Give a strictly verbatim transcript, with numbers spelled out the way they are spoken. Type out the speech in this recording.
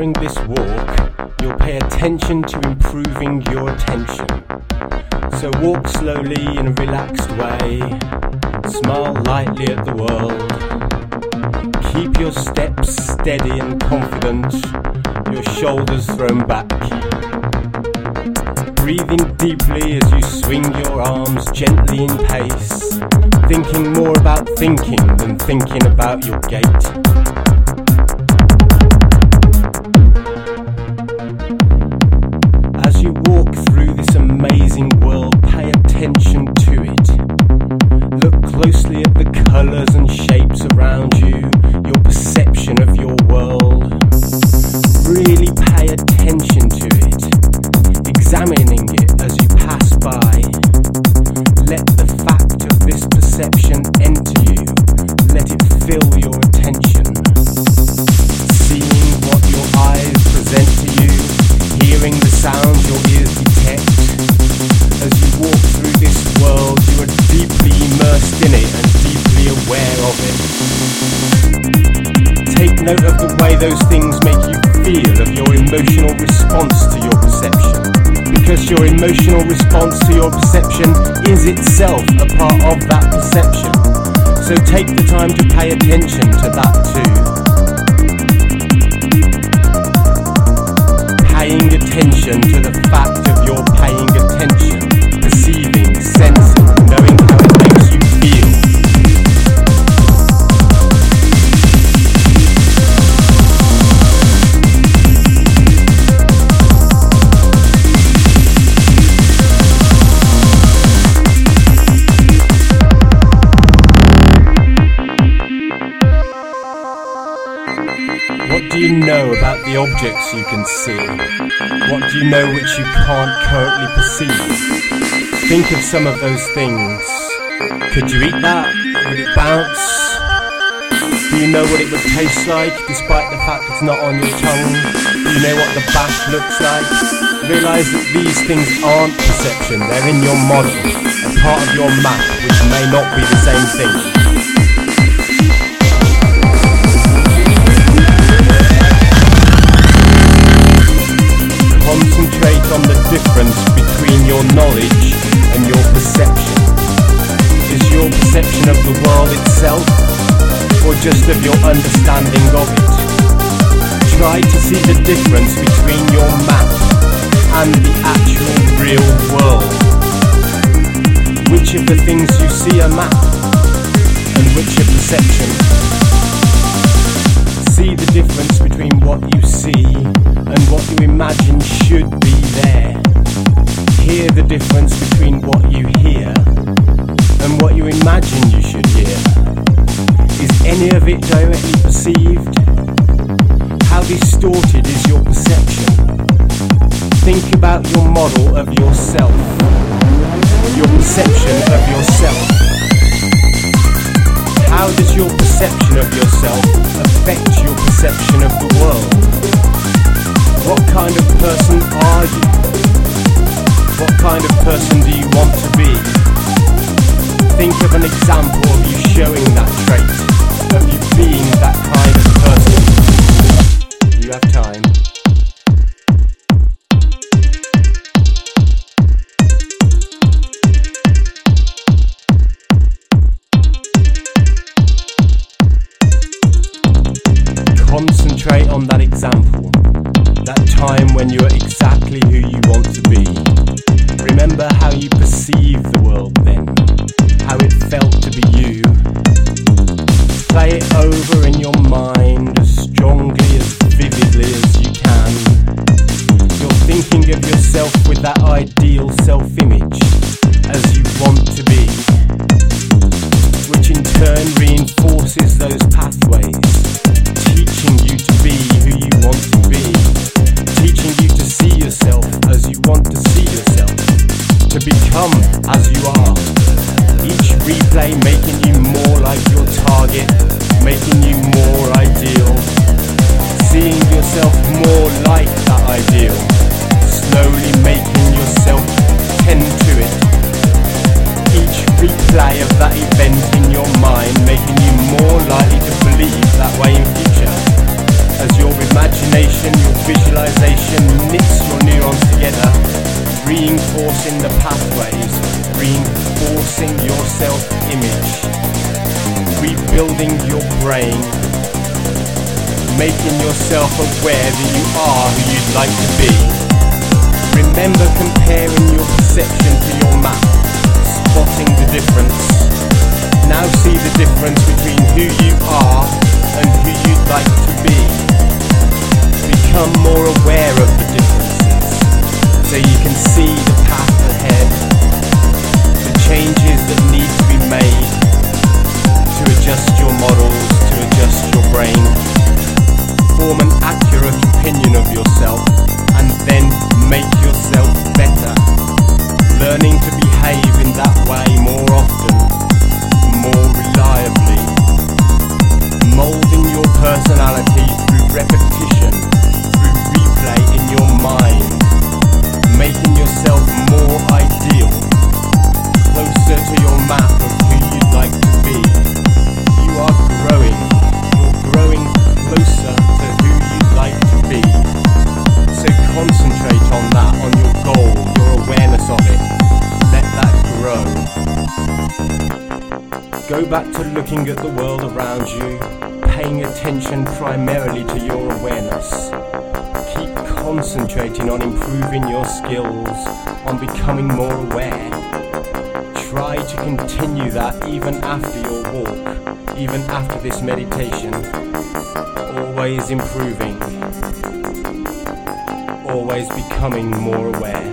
During this walk, you'll pay attention to improving your attention. So walk slowly in a relaxed way, smile lightly at the world. Keep your steps steady and confident, your shoulders thrown back. Breathing deeply as you swing your arms gently in pace, thinking more about thinking than thinking about your gait. As you walk through this amazing world, pay attention to it. Look closely at the colours and shapes around you, your perception of your world. Really pay attention to it, examining it as you pass by. Let the fact of this perception enter you, let it fill your attention. Seeing what your eyes present to you, hearing the sounds your ears detect. As you walk through this world, you are deeply immersed in it and deeply aware of it. Take note of the way those things make you feel, of your emotional response to your perception, because your emotional response to your perception is itself a part of that perception. So take the time to pay attention to that too. Paying attention to the fact of your paying attention, perceiving, sensing, knowing how it makes you feel. What do you know about the objects you can see? What do you know which you can't currently perceive? Think of some of those things. Could you eat that? Would it bounce? Do you know what it would taste like, despite the fact it's not on your tongue? Do you know what the back looks like? Realise that these things aren't perception, they're in your model, a part of your map, which may not be the same thing. Concentrate on the difference between your knowledge and your perception. Is your perception of the world itself, or just of your understanding of it? Try to see the difference between your map and the actual real world. Which of the things you see are map, and which are perception? See the difference between what you see and what you imagine should be there. Hear the difference between what you hear and what you imagine you should hear. Is any of it directly perceived? How distorted is your perception? Think about your model of yourself, your perception of yourself. How does your perception of yourself affect your perception of the world? What kind of person are you? What kind of person do you want to be? Think of an example of you showing that trait, of you being that kind of person. You have time. Concentrate on that example, that time when you are exactly who you want to be. Remember how you perceived the world then, how it felt to be you. Play it over in your mind as strongly, as vividly as you can. You're thinking of yourself with that ideal self-image, as you want to be, which in turn reinforces those pathways, teaching you to be who you want to be, teaching you to see yourself as you want to see yourself, to become as you are. Each replay making you more like your target, making you more ideal, seeing yourself more like that ideal, slowly making yourself tend to it. Each replay of that event in your mind making you more likely to believe that way in future, as your imagination, your visualization knits your neurons together, reinforcing the pathways, reinforcing your self-image, rebuilding your brain, making yourself aware that you are who you'd like to be. Remember comparing your perception to your map, spotting the difference. Now see the difference between who you are and who you'd like to be. Become more aware of the differences so you can see the path ahead, the changes that need to be made to adjust your models, to adjust your brain. Form an accurate opinion of yourself and then make yourself better. Learning to behave in that way more often, more reliably. Molding your personality through repetition, through replay in your mind. Making yourself more ideal, closer to your map of who you'd like to be. You are growing, you're growing closer to who you'd like to be. So concentrate on that, on your goal, your awareness of it. Let that grow. Go back to looking at the world around you, paying attention primarily to your awareness. Keep concentrating on improving your skills, on becoming more aware. Try to continue that even after your walk, even after this meditation. Always improving, always becoming more aware.